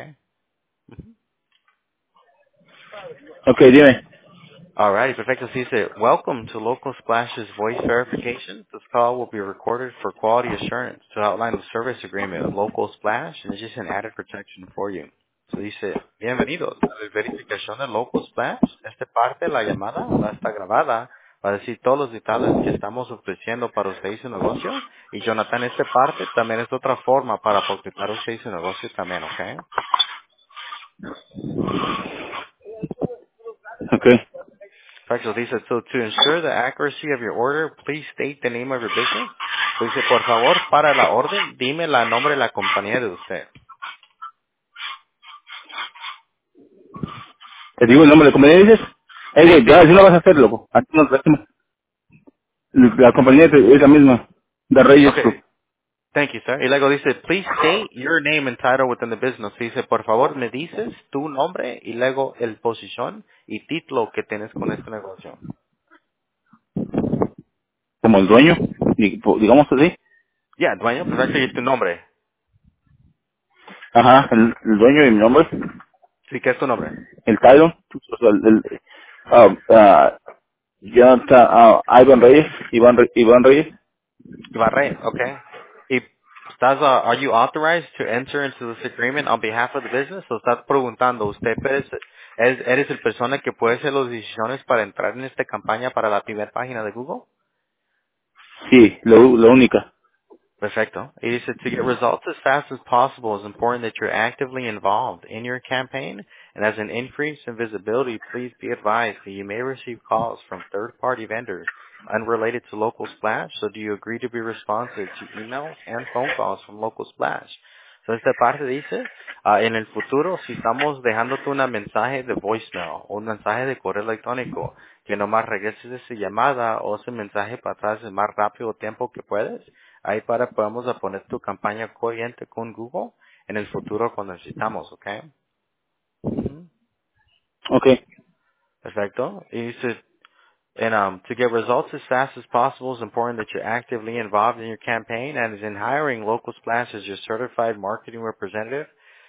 Ok, dime. Alrighty, perfecto. Sí, dice, welcome to Local Splash's voice verification. This call will be recorded for quality assurance to outline the service agreement of Local Splash and it's just an added protection for you. So dice, bienvenidos a la verificación de Local Splash. Esta parte de la llamada va a estar grabada para decir todos los detalles que estamos ofreciendo para usted y su negocio. Y Jonathan, esta parte también es otra forma para protectar usted y su negocio también, ¿ok? Ok. Perfecto. Dice, so to ensure the accuracy of your order, please state the name of your business. So dice, por favor, para la orden, dime la nombre de la compañía de usted. Te digo el nombre de compañía, dices. Sí, Ya, sí. así no vas a hacer, loco. Aquí no, la compañía es la misma. De Reyes Okay. Group. Thank you, sir. Y luego dice, please state your name and title within the business. Dice, por favor, me dices tu nombre y luego el posición y título que tienes con este negocio. Como el dueño. Digamos así. Ya, dueño, perfecto, y tu nombre. Ajá, el dueño y mi nombre. Sí, ¿qué es tu nombre? El Tyron. O sea, ya está Iván Reyes. Iván Reyes. Ibarre, okay. Y are you authorized to enter into this agreement on behalf of the business? O estás preguntando, ¿usted eres el persona que puede hacer las decisiones para entrar en esta campaña para la primera página de Google? Sí, la única. Perfecto. Y dice, to get results as fast as possible, it's important that you're actively involved in your campaign, and as an increase in visibility, please be advised that you may receive calls from third-party vendors unrelated to Local Splash, so do you agree to be responsive to emails and phone calls from Local Splash? So esta parte dice, en el futuro, si estamos dejándote un mensaje de voicemail o un mensaje de correo electrónico, que nomás regreses esa llamada o ese mensaje para atrás el más rápido tiempo que puedes, ahí para podemos a poner tu campaña corriente con Google en el futuro cuando necesitamos, ¿ok? Ujú. Ok. Perfecto. Y dice, and to get results as fast as possible, it's important that you're actively involved in your campaign and is in hiring Local Splash as your certified marketing representative.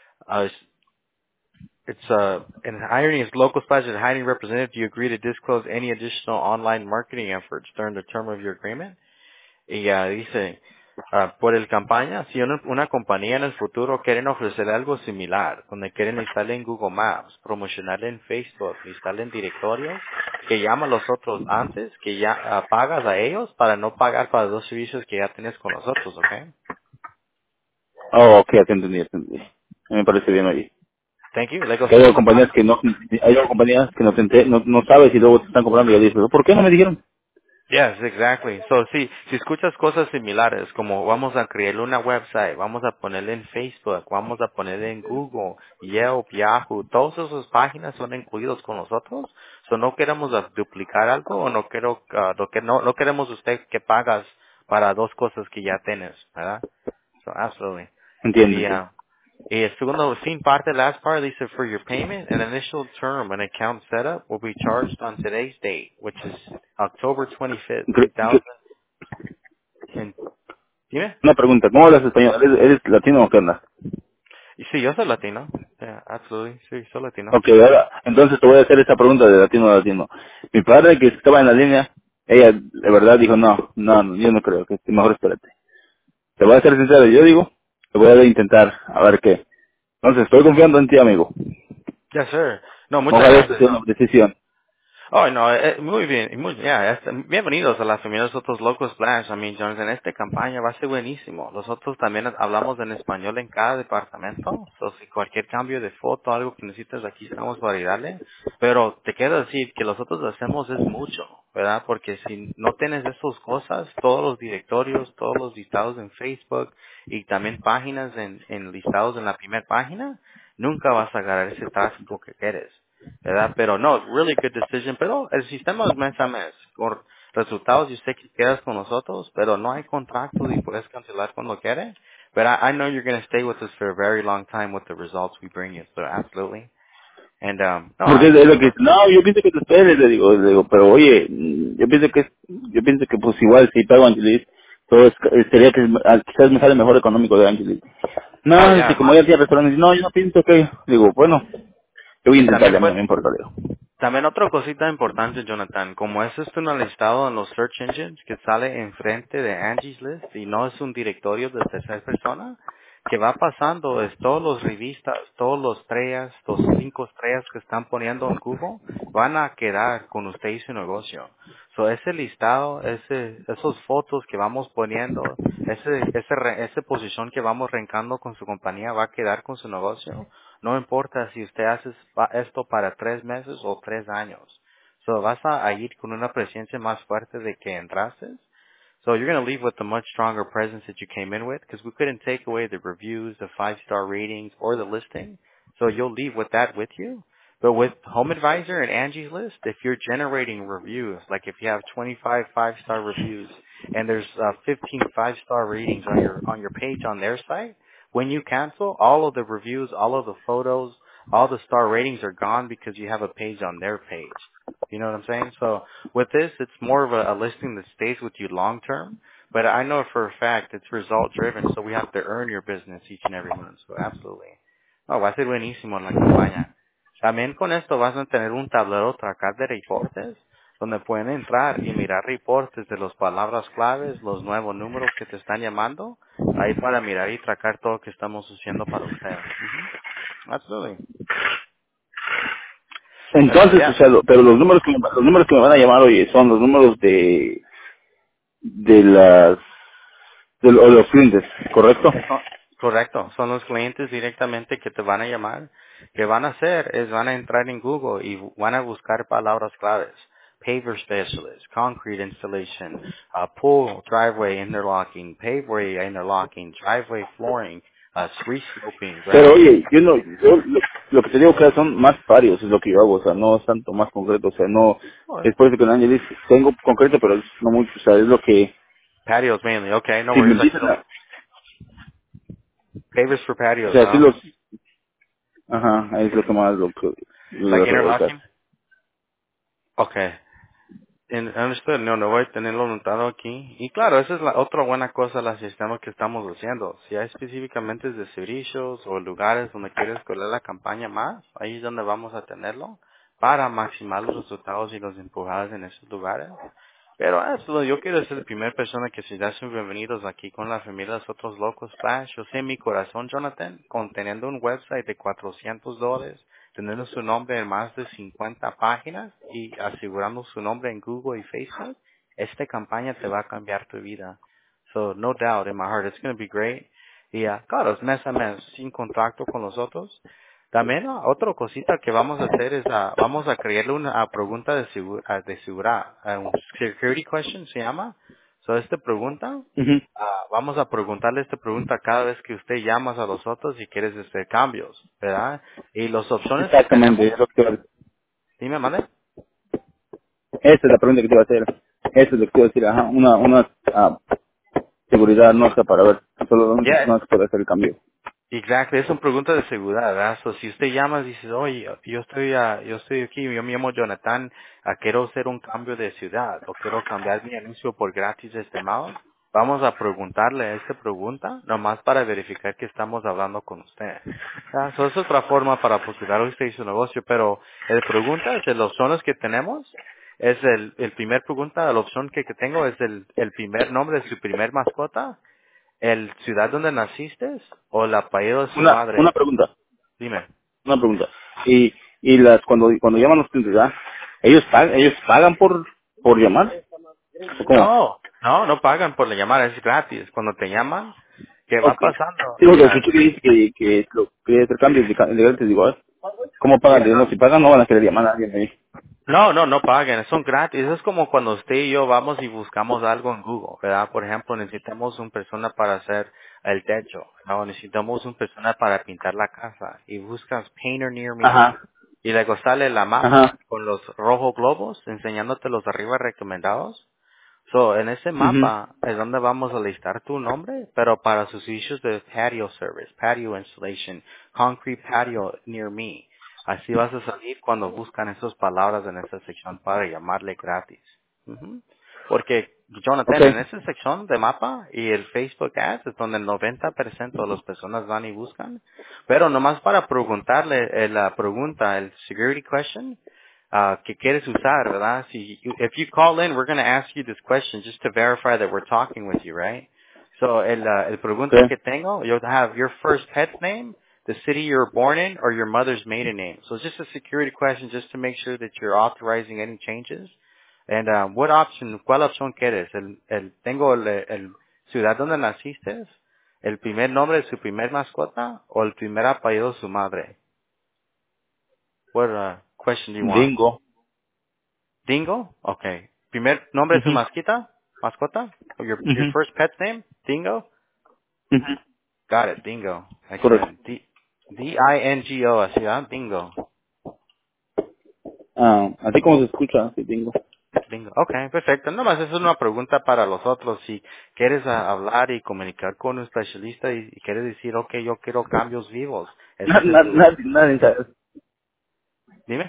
In hiring as Local Splash as a hiring representative, do you agree to disclose any additional online marketing efforts during the term of your agreement? Y dice, por el campaña, si una compañía en el futuro quieren ofrecer algo similar, donde quieren instalar en Google Maps, promocionar en Facebook, instalar en directorios, que llama a los otros antes, que ya pagas a ellos para no pagar para los servicios que ya tienes con nosotros, ¿ok? Oh, ok, ya te entendí, ya te entendí. Me parece bien ahí. Thank you. Like, Que hay compañías que no, hay compañías que no sabes y luego te están comprando y dices, ¿por qué no me dijeron? yes, exactly. So, si escuchas cosas similares, como vamos a crear una website, vamos a ponerle en Facebook, vamos a ponerle en Google, Yelp, Yahoo, todas esas páginas son incluidos con nosotros. So, no queremos duplicar algo o no quiero, no queremos usted que pagas para dos cosas que ya tienes, ¿verdad? So, absolutely. Entiendo, Y, entiendo. segundo, sin parte, last part, dice, for your payment, an initial term and account setup will be charged on today's date, which is October 25th, Gr- gr- 2000. And, dime. Una pregunta, ¿cómo hablas español? ¿Eres latino o qué onda? Y sí, yo soy latino. Yeah, absolutely. Sí, soy latino. Ok, ahora, entonces te voy a hacer esta pregunta de latino a latino. Mi padre que estaba en la línea, ella de verdad dijo, no, yo no creo, que mejor espérate. Te voy a ser sincero, yo digo, te voy a intentar, a ver qué. Entonces, estoy confiando en ti, amigo. Yes, sir. No, muchas Ojalá esta gracias. sea una decisión. Oh, no, muy bien, bienvenidos a la familia de los otros locos Splash. I mean, Jones, en esta campaña va a ser buenísimo. Nosotros también hablamos en español en cada departamento. So, si cualquier cambio de foto, algo que necesites, aquí estamos para ayudarle. Pero te quiero decir que nosotros hacemos es mucho, ¿verdad? Porque si no tienes esas cosas, todos los directorios, todos los listados en Facebook y también páginas en listados en la primera página, nunca vas a agarrar ese tráfico que quieres. ¿Verdad? Pero no, really good decision. Pero el sistema es mes a mes. Con resultados, yo sé que quedas con nosotros, pero no hay contrato y puedes cancelar cuando quieres. But I know you're going to stay with us for a very long time with the results we bring you. So absolutely. And, no, Porque es lo que absolutely. dice, no, yo pienso que te esperes, le digo, pero oye, yo pienso que pues igual si pago Angelis, todo sería que quizás me sale mejor económico de Angelis. Oh, No, dice, yeah. como ya tiene restaurantes, no, yo no pienso que, digo, bueno, yo voy a Y también intentarle, a mí no puede, me importa, le digo. también otra cosita importante, Jonathan, como eso es un listado en los search engines que sale enfrente de Angie's List y no es un directorio de tercera persona, que va pasando es todos los revistas, todos los estrellas, los 5 estrellas que están poniendo en Google, van a quedar con usted y su negocio. So ese listado, esos fotos que vamos poniendo, esa posición que vamos rencando con su compañía va a quedar con su negocio. No importa si usted hace esto para 3 meses o 3 años. So vas a ir con una presencia más fuerte de que entraste. So you're going to leave with a much stronger presence that you came in with because we couldn't take away the reviews, the 5-star ratings, or the listing. So you'll leave with that with you. But with Home Advisor and Angie's List, if you're generating reviews, like if you have 25 5-star reviews and there's 15 5-star ratings on your page on their site, when you cancel, all of the reviews, all of the photos, all the star ratings are gone because you have a page on their page. You know what I'm saying? So with this, it's more of a listing that stays with you long term. But I know for a fact it's result driven, so we have to earn your business each and every month. So absolutely. No, va a ser buenísimo en la campaña. También con esto vas a tener un tablero tracar de reportes donde pueden entrar y mirar reportes de las palabras claves, los nuevos números que te están llamando, ahí para mirar y tracar todo lo que estamos haciendo para usted. Ujú. Absolutely. Pero Entonces, o ya. sea, pero los números que me van a llamar, oye, son los números de las, o los clientes, ¿correcto? Correcto, son los clientes directamente que te van a llamar. Que van a hacer es van a entrar en Google y van a buscar palabras claves. Paver specialist, concrete installation, pool, driveway interlocking, paveway interlocking, driveway flooring, resloping, Pero ground. oye, lo que te digo que son más varios, es lo que yo hago, o sea, no es tanto más concreto, o sea, no, Oh, es por eso que en Angelis tengo concreto, pero es no mucho, o sea, es lo que, patios mainly, okay, no si me worries. Like, dicen, so, pavers for o patios, sea, sí huh? los, ajá, es lo que más, lo Like de revolcar. interlocking? Okay. Understood. No, no voy a tenerlo anotado aquí. Y claro, esa es la otra buena cosa del sistema que estamos haciendo. Si hay específicamente de servicios o lugares donde quieres correr la campaña más, ahí es donde vamos a tenerlo para maximizar los resultados y los empujadas en esos lugares. Pero eso, yo quiero ser la primera persona que se da sus bienvenidos aquí con la familia de los otros locos Flash. Yo sé en mi corazón, Jonathan, conteniendo un website de $400, teniendo su nombre en más de 50 páginas y asegurando su nombre en Google y Facebook, esta campaña te va a cambiar tu vida. So, no doubt in my heart, it's going to be great. Y claro, es mes a mes, sin contacto con nosotros. También otra cosita que vamos a hacer es vamos a crearle una pregunta de seguridad, un security question se llama. So esta pregunta, Ujú. vamos a preguntarle esta pregunta cada vez que usted llama a los otros y quieres hacer cambios, ¿verdad? Y las opciones que Exactamente, tenemos, es lo que te iba a decir. dime, mande. Esa es la pregunta que te iba a hacer. Eso es lo que te iba a decir, ajá, una seguridad nuestra para ver solo dónde Ya, personas puede hacer el cambio. exacto, es una pregunta de seguridad, ¿verdad? So, si usted llama y dice, oye, yo estoy aquí, yo me llamo Jonathan, quiero hacer un cambio de ciudad, o quiero cambiar mi anuncio por gratis estimados, vamos a preguntarle esta pregunta, nomás para verificar que estamos hablando con usted. So, es otra forma para procurar usted y su negocio, pero el pregunta de las opciones que tenemos, es el primer pregunta, la opción que tengo es el primer nombre de su primer mascota, ¿el ciudad donde naciste o el apellido de su Una madre? pregunta, Dime. una pregunta. Y cuando llaman los clientes, ¿verdad? Ellos pagan por llamar, ¿o cómo? No pagan por la llamada, es gratis. Cuando te llaman, ¿qué va Ok. pasando? Sí, porque escuché que dice que lo que hacer cambios legales, digo, ¿cómo pagan? Digo, no, si pagan no van a querer llamar a alguien ahí. No pagan, son gratis. Es como cuando usted y yo vamos y buscamos algo en Google, ¿verdad? Por ejemplo, necesitamos una persona para hacer el techo, ¿no? Necesitamos una persona para pintar la casa. Y buscas Painter Near Me. Ajá, Y luego sale la mapa ajá, con los rojos globos enseñándote los arriba recomendados. So, en ese mhm, mapa es donde vamos a listar tu nombre, pero para sus servicios de patio service, patio installation, concrete patio near me. Así vas a salir cuando buscan esas palabras en esa sección para llamarle gratis. Ujú. Porque, Jonathan, en okay. esa sección de mapa y el Facebook Ads es donde el 90% de las personas van y buscan. Pero nomás para preguntarle la pregunta, el security question, que quieres usar, ¿verdad? If you call in, we're going to ask you this question just to verify that we're talking with you, right? So, el pregunta Okay. que tengo, you'll have your first pet's name, the city you were born in, or your mother's maiden name. So it's just a security question just to make sure that you're authorizing any changes. And ¿cuál opción quieres? Tengo el ciudad donde naciste, el primer nombre de su primer mascota, o el primer apellido de su madre. What question do you want? Dingo. Dingo? Okay. Primer nombre de su Mhm, mascota? Or your mhm, first pet's name? Dingo? mhm. Got it, Dingo. Correcto. Excellent. Dingo, así, ¿ah? Dingo. Así como se escucha, sí, dingo. Bingo. Okay, perfecto. Nomás es una pregunta para los otros. Si quieres hablar y comunicar con un especialista y quieres decir, okay, yo quiero cambios vivos. Ese es tu... Nada, Dime.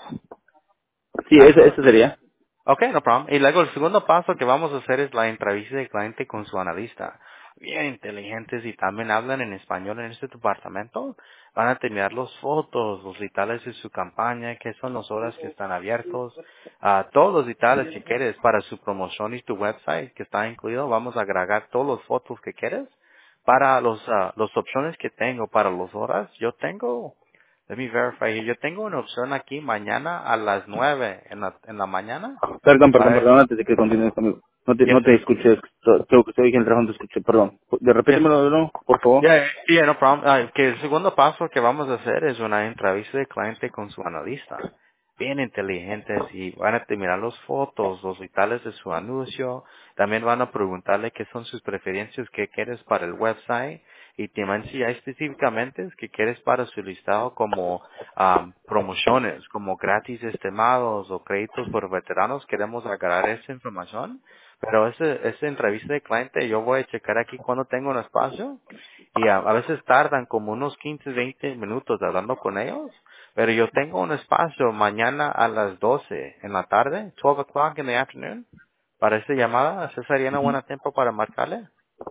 sí, ¿Ah? eso sería. Okay, no problem. Y luego el segundo paso que vamos a hacer es la entrevista de cliente con su analista. Bien inteligentes y también hablan en español en este departamento. Van a tener las fotos, los detalles de su campaña, qué son las horas que están abiertos, todos los detalles que quieres para su promoción y tu website que está incluido. Vamos a agregar todas las fotos que quieres para los opciones que tengo para las horas. Let me verify here. Yo tengo una opción aquí mañana a las 9 en la mañana. Para, Perdón, antes de que continúes conmigo. yes, No te sir. escuché, creo que estoy en el trabajo, no te escuché, perdón. Yes. Repítemelo de nuevo, por favor. Yeah, no problem. Que el segundo paso que vamos a hacer es una entrevista de cliente con su analista. Bien inteligentes y van a mirar las fotos, los detalles de su anuncio. También van a preguntarle qué son sus preferencias, qué quieres para el website. Y también si hay específicamente qué quieres para su listado como promociones, como gratis estimados o créditos por veteranos. Queremos agarrar esa información. Pero esa entrevista de cliente yo voy a checar aquí cuando tengo un espacio y a veces tardan como unos 15, 20 minutos hablando con ellos, pero yo tengo un espacio mañana a las 12 en la tarde, 12 o'clock in the afternoon, para esta llamada. ¿Ese sería un buen tiempo para marcarle?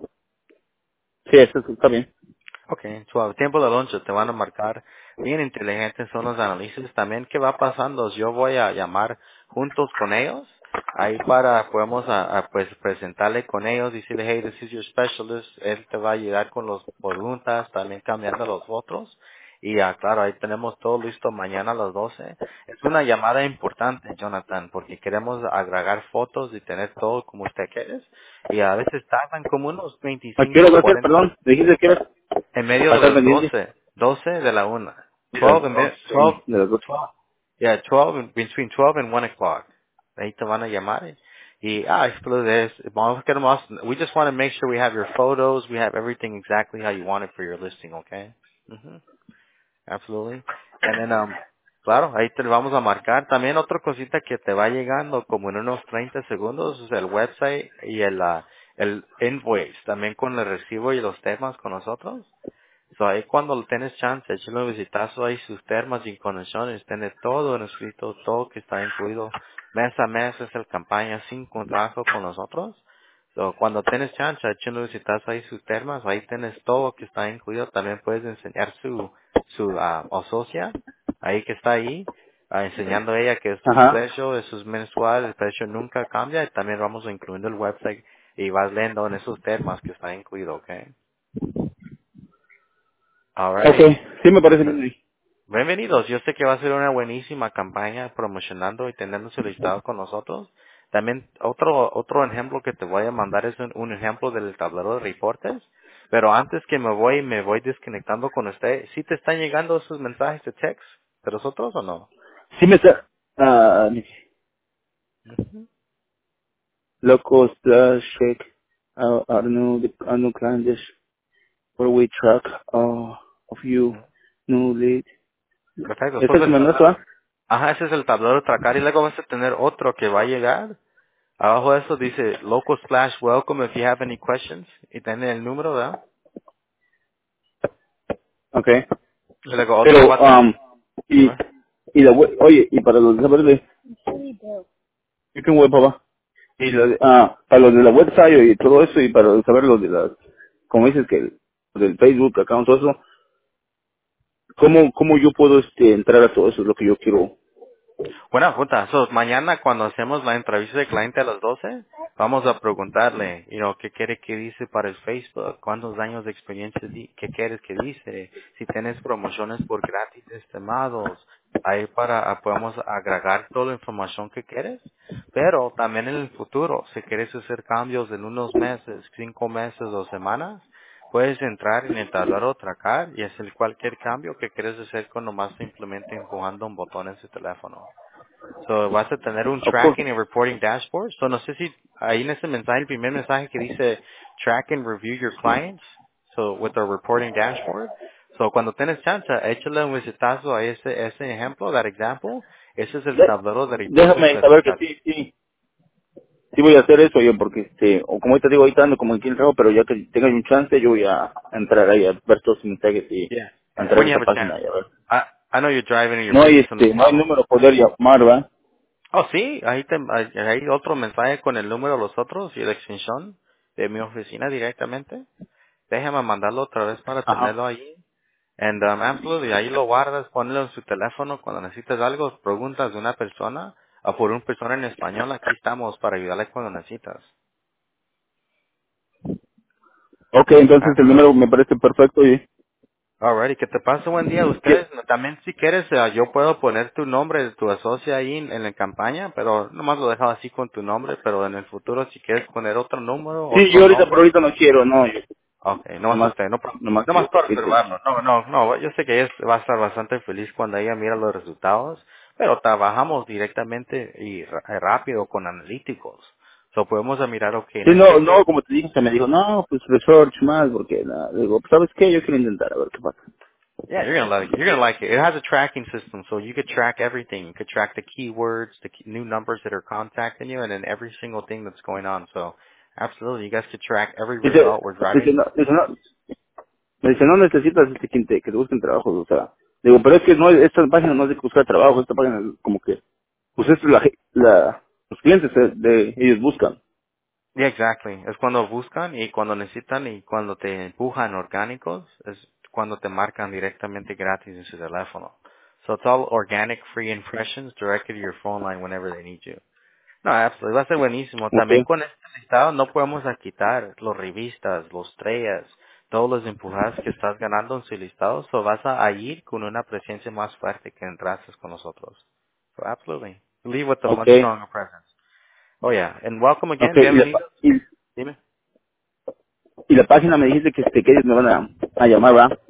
Sí, eso está bien. Okay, so al tiempo de lunch te van a marcar. Bien inteligentes son los análisis. También qué va pasando, yo voy a llamar juntos con ellos. Ahí podemos pues presentarle con ellos, decirle, hey, this is your specialist. Él te va a ayudar con las preguntas, también cambiando los otros. Y claro, ahí tenemos todo listo mañana a las 12. Es una llamada importante, Jonathan, porque queremos agregar fotos y tener todo como usted quiere. Y a veces tardan como unos ¿A qué hora 25, va a ser, 40 perdón? ¿Dijiste que era en medio para de estar las pendiente? 12 de la una. De las 12 and dos, then, sí, de las dos. 12, yeah, 12, between 12 and 1 o'clock. Ahí te van a llamar. Y, we just want to make sure we have your photos, we have everything exactly how you want it for your listing, okay? Mhm. Absolutely. And then, claro, ahí te vamos a marcar. También otra cosita que te va llegando como en unos 30 segundos es el website y el invoice, también con el recibo y los temas con nosotros. So, ahí cuando tienes chance, échale un vistazo ahí sus termas y condiciones, tiene todo en escrito, todo que está incluido. Mes a mes es el campaña sin contrato con nosotros. So, cuando tienes chance, échale un vistazo ahí sus termas, ahí tienes todo que está incluido. También puedes enseñar su socia, ahí que está ahí, enseñando a ella que es su Ajá. precio, es su mensual, el precio nunca cambia. Y también vamos incluyendo el website y vas leyendo en esos temas que está incluido, ¿ok? Ok, Alrighty. sí me parece bien. Bienvenidos. Yo sé que va a ser una buenísima campaña promocionando y teniendo su listado con nosotros. También otro ejemplo que te voy a mandar es un ejemplo del tablero de reportes. Pero antes que me voy desconectando con usted, ¿sí te están llegando esos mensajes de text de nosotros o no? Sí me está... Ujú. Local slash check our new clients where we track of you new lead. Perfecto. ¿Este es el menú, va? Ajá, ese es el tablero de tracar y luego vas a tener otro que va a llegar. Abajo de eso dice local slash welcome if you have any questions y tiene el número, ¿verdad? Ok. Y luego otro va Pero, a tener... y, Dime. y oye, y para los de saber de, you can web, papá. Y para los de la website y todo eso, y para saber los de las, como dices que del Facebook account, todo eso, ¿cómo yo puedo entrar a todo eso? Es lo que yo quiero. Buena pregunta. So, mañana cuando hacemos la entrevista de cliente a las 12, vamos a preguntarle, qué quiere que dice para el Facebook, cuántos años de experiencia, qué quieres que dice, si tienes promociones por gratis estimados, ahí podemos agregar toda la información que quieres, pero también en el futuro, si quieres hacer cambios en unos meses, 5 meses o semanas, puedes entrar en el tablero tracar y hacer cualquier cambio que quieres hacer con nomás simplemente empujando un botón en su teléfono. So, vas a tener un Of course. tracking y reporting dashboard. So, no sé si ahí en ese mensaje, el primer mensaje que dice track and review your clients. So, with our reporting dashboard. So, cuando tienes chance, échale un vistazo a ese ejemplo, that example. Ese es el tablero de reportes Déjame de saber que tracar. sí voy a hacer eso yo, porque o como te digo, ahorita ando como aquí en el trabajo, pero ya que tenga un chance, yo voy a entrar ahí a ver todos los mensajes y Yeah. a Yeah. entrar When a you esa have a chance. página y a ver. I know you're driving and you're No hay busy, so no no hay problem. número poder llamar, ¿va? Oh, sí, hay otro mensaje con el número de los otros y la extensión de mi oficina directamente. Déjame mandarlo otra vez para Ajá. tenerlo ahí. And absolutely, ahí lo guardas, ponlo en su teléfono cuando necesites algo, preguntas de una persona o por una persona en español, aquí estamos para ayudarle cuando necesitas. Ok, entonces el Absolutely. número me parece perfecto y... Alrighty, que te pase buen día a ¿Qué? ustedes. También si quieres, yo puedo poner tu nombre de tu asocia ahí en la campaña, pero nomás lo dejo así con tu nombre, pero en el futuro si quieres poner otro número, Sí, otro yo ahorita por nombre, ahorita no quiero, no, yo, okay, nomás nomás, usted, nomás nomás quiero para decirte. observarlo. No, yo sé que ella va a estar bastante feliz cuando ella mira los resultados, pero trabajamos directamente y rápido con analíticos. So podemos mirar, okay, en Sí, no, este, no, como te dije, se me dijo, no, pues research más, porque, digo, pues, ¿sabes qué? Yo quiero intentar, a ver qué pasa. yeah, you're gonna like it. You're gonna like it. It has a tracking system, so you could track everything. You could track the keywords, new numbers that are contacting you, and then every single thing that's going on. So absolutely, you guys could track every Dice, result we're driving. me dice, no necesitas que te busquen trabajo, o sea, digo, pero es que no, esta página no es de buscar trabajo, esta página es como que, pues es los clientes de ellos buscan. Yeah, exactly. Es cuando buscan y cuando necesitan y cuando te empujan orgánicos, es cuando te marcan directamente gratis en su teléfono. So it's all organic, free impressions directly to your phone line whenever they need you. No, absolutely. Va a ser buenísimo. Ok, También con este listado no podemos quitar los revistas, los estrellas, todos los empujadas que estás ganando en su listado. So vas a ir con una presencia más fuerte que entraste con nosotros. So absolutely. Leave with a ok, much stronger presence. Oh yeah. And welcome ok, again. Bienvenidos. Dime. y la página me dijiste que ellos me van a llamar, ¿verdad?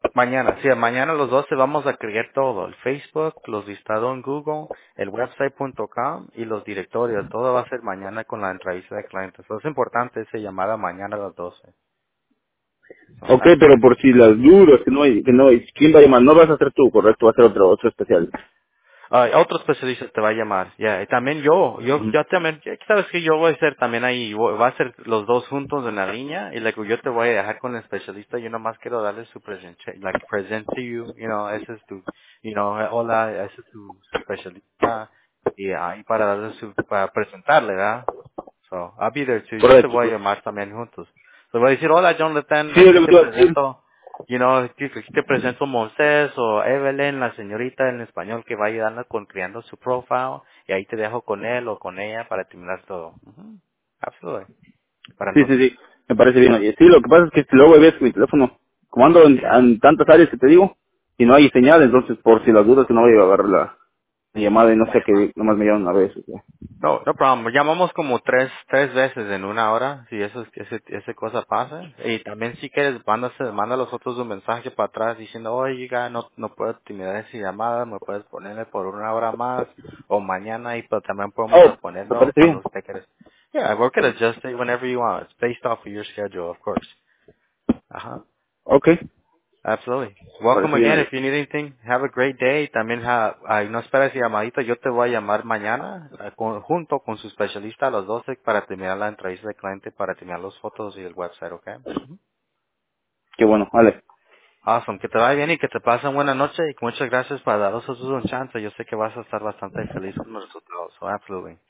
Mañana, sí, mañana a los 12 vamos a crear todo, el Facebook, los listados en Google, el website.com y los directorios, todo va a ser mañana con la entrevista de clientes. Eso es importante, esa llamada mañana a las 12. So, Ok, pero por si las dudas, que no hay, ¿quién va a llamar? No vas a hacer tú, correcto, va a ser otro especial. otro especialista te va a llamar, ya, y también Ujú. yo también, ya sabes que yo voy a ser también ahí, va a ser los dos juntos en la línea, y like, yo te voy a dejar con el especialista, yo nomás quiero darle su like, present to you, ese es tu, hola, ese es su especialista, y ahí para darle para presentarle, ¿verdad? So, I'll be there too, yo te Correcto, voy a sí. llamar también juntos. Te voy a decir, hola Jonathan, Sí, es aquí lo que te te iba a decir. presento, aquí te presento Moisés o Evelyn, la señorita en español que va a ayudarnos con creando su profile, y ahí te dejo con él o con ella para terminar todo. Ujú. Absolutely. Para Sí, no, sí, sí, me parece bien. Oye, sí, lo que pasa es que si luego ves mi teléfono, como ando en tantas áreas que te digo, y no hay señal, entonces por si las dudas que no voy a agarrar la llamada y no sé que nomás me llaman una vez. O sea. no problem. Llamamos como tres veces en una hora, si esa cosa pasa. Y también si quieres, manda a los otros un mensaje para atrás diciendo, oye, no puedo terminar esa llamada, me puedes ponerle por una hora más, o mañana, y pero también podemos Oh, ¿te ponerlo parece cuando bien? usted quiera. Yeah, we can adjust it whenever you want. It's based off of your schedule, of course. Ajá. Ok, me Absolutely. Welcome parece bien, again. oye. If you need anything, have a great day. También no esperes llamadita. Yo te voy a llamar mañana junto con su especialista a las 12 para terminar la entrevista de cliente, para terminar las fotos y el website, ¿ok? Ujú. Qué bueno, vale. Awesome. Que te vaya bien y que te pasen buena noche y muchas gracias por darnos un chance. Yo sé que vas a estar bastante feliz con los resultados. So absolutely.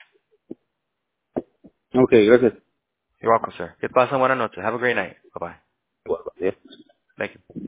Ok, gracias. You're welcome, sir. Que te pasen buena noche. Have a great night. Bye bye. Igual, adiós. Thank you.